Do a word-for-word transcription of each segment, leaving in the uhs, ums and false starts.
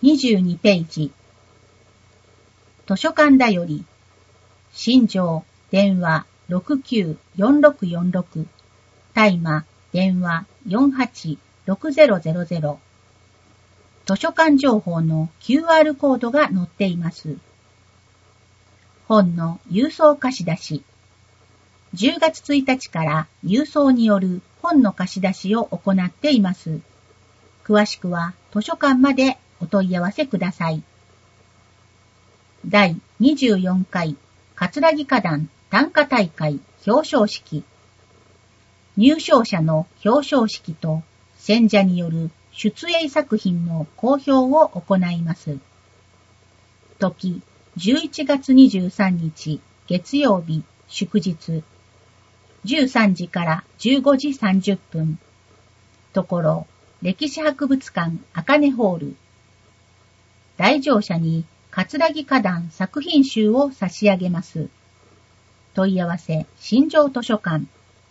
にじゅうにページ。図書館だより。新庄、電話ろくきゅうよんろくよんろく。大麻、電話よんはちろくゼロゼロゼロ。図書館情報の キューアール コードが載っています。本の郵送貸し出し。じゅうがつついたちから郵送による本の貸し出しを行っています。詳しくは図書館までお問い合わせください。だいにじゅうよんかい葛城花壇短歌大会表彰式。入賞者の表彰式と選者による出演作品の公表を行います。時、じゅういちがつにじゅうさんにち月曜日祝日。じゅうさんじからじゅうごじさんじゅっぷん。ところ、歴史博物館茜ホール。来場者に葛城花壇作品集を差し上げます。問い合わせ、新庄図書館。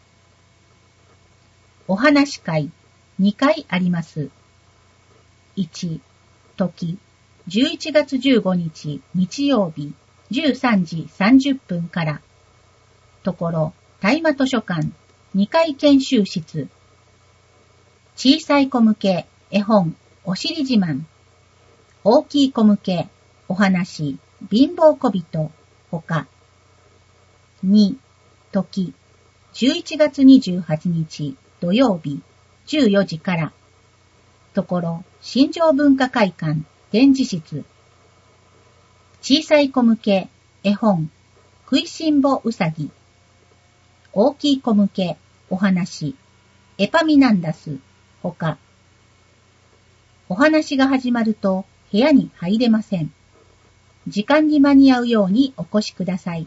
お話会、にかいあります。いち、時、じゅういちがつじゅうごにち日曜日、じゅうさんじさんじゅっぷんから。ところ、大麻図書館、にかい研修室。小さい子向け、絵本、おしり自慢。大きい子向け、お話、貧乏小人、ほか。に、時、じゅういちがつにじゅうはちにち土曜日、じゅうよじから。ところ、新庄文化会館、展示室。小さい子向け、絵本、食いしん坊うさぎ。大きい子向け、お話、エパミナンダス、ほか。お話が始まると部屋に入れません。時間に間に合うようにお越しください。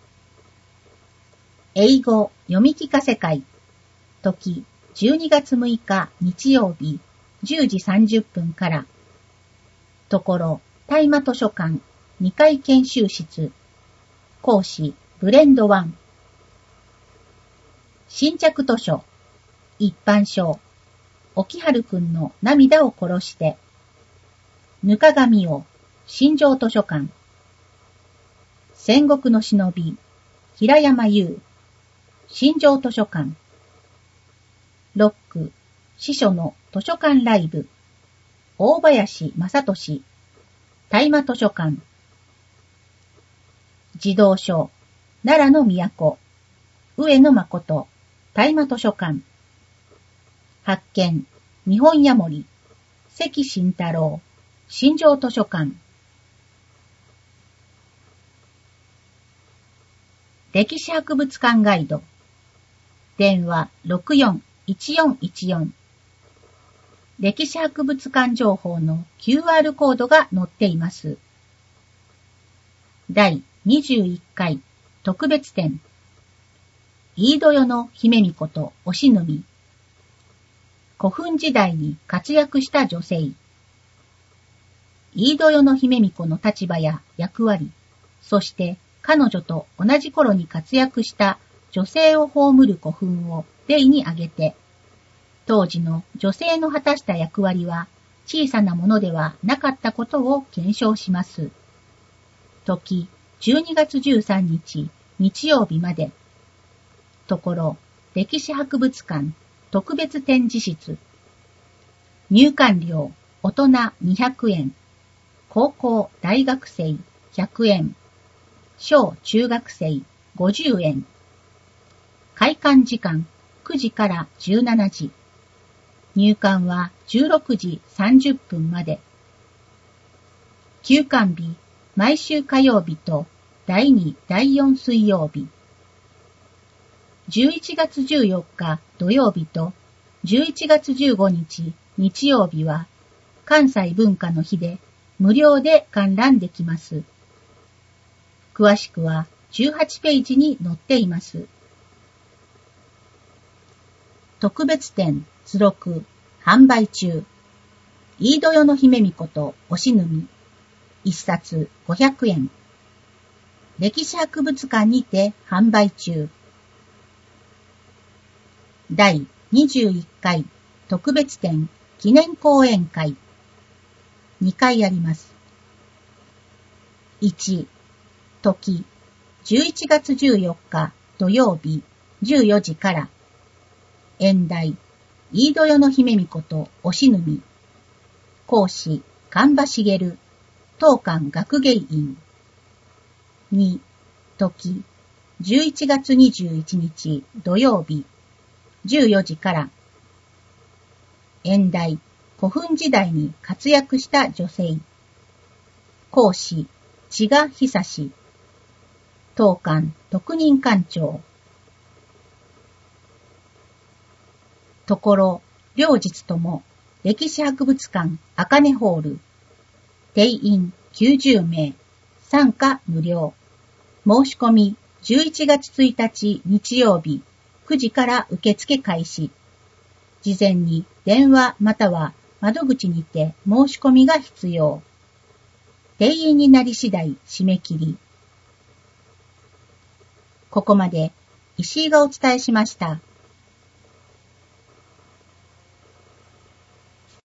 英語読み聞かせ会。時、じゅうにがつむいか日曜日、じゅうじさんじゅっぷんから。ところ、大麻図書館、にかい研修室。講師、ブレンドワン。新着図書。一般書。沖春くんの涙を殺して。ぬかがみを。新庄図書館。戦国の忍び。平山優。新庄図書館。ロック。司書の図書館ライブ。大林正俊。大麻図書館。児童書。奈良の都。上野誠。大麻図書館。発見。日本ヤモリ。関慎太郎。新庄図書館。歴史博物館ガイド。電話ろくよんいちよんいちよん。歴史博物館情報の キューアール コードが載っています。だいにじゅういっかい特別展。飯豊代の姫巫女とおしぬみ。古墳時代に活躍した女性。飯豊代の姫巫女の立場や役割、そして彼女と同じ頃に活躍した女性を葬る古墳を例に挙げて、当時の女性の果たした役割は小さなものではなかったことを検証します。時、じゅうにがつじゅうさんにち日曜日まで。ところ、歴史博物館特別展示室。入館料、大人にひゃくえん。高校、大学生ひゃくえん。小中学生ごじゅうえん。開館時間くじからじゅうしちじ。入館はじゅうろくじさんじゅっぷんまで。休館日、毎週火曜日とだいに、だいよん水曜日。じゅういちがつじゅうよっか土曜日とじゅういちがつじゅうごにち日曜日は関西文化の日で無料で観覧できます。詳しくはじゅうはちページに載っています。特別展図録販売中。飯豊代の姫巫女とおしぬみ。一冊ごひゃくえん。歴史博物館にて販売中。だいにじゅういっかい特別展記念講演会。 にかいあります。いち、時、じゅういちがつじゅうよっか土曜日じゅうよじから、演題、飯豊代の姫巫女とおしぬみ、講師、神場茂、当館学芸員。に、時、じゅういちがつにじゅういちにち土曜日じゅうよじから、演題、古墳時代に活躍した女性、講師、千賀久志、当館特任館長。ところ、両日とも、歴史博物館赤根ホール、定員きゅうじゅうめい、参加無料。申し込みじゅういちがつついたち日曜日くじから受付開始。事前に電話または窓口にて申し込みが必要。定員になり次第締め切り。ここまで石井がお伝えしました。